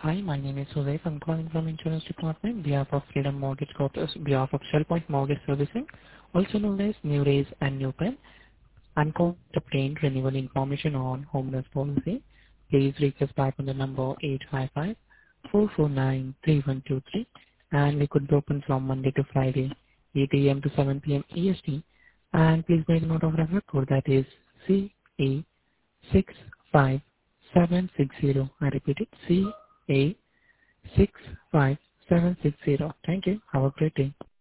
Hi, my name is Jose. I'm calling from Insurance Department, behalf of Freedom Mortgage Corpus, behalf of Shellpoint Mortgage Servicing, also known as New Raise and New Pen. I'm calling to obtain renewal information on homeowners policy. Please reach us back on the number 855-449-3123, and we could be open from Monday to Friday, 8 a.m. to 7 p.m. EST. And please make note of referral code, that is CA65760. I repeat it, CA65760. Thank you. Have a great day.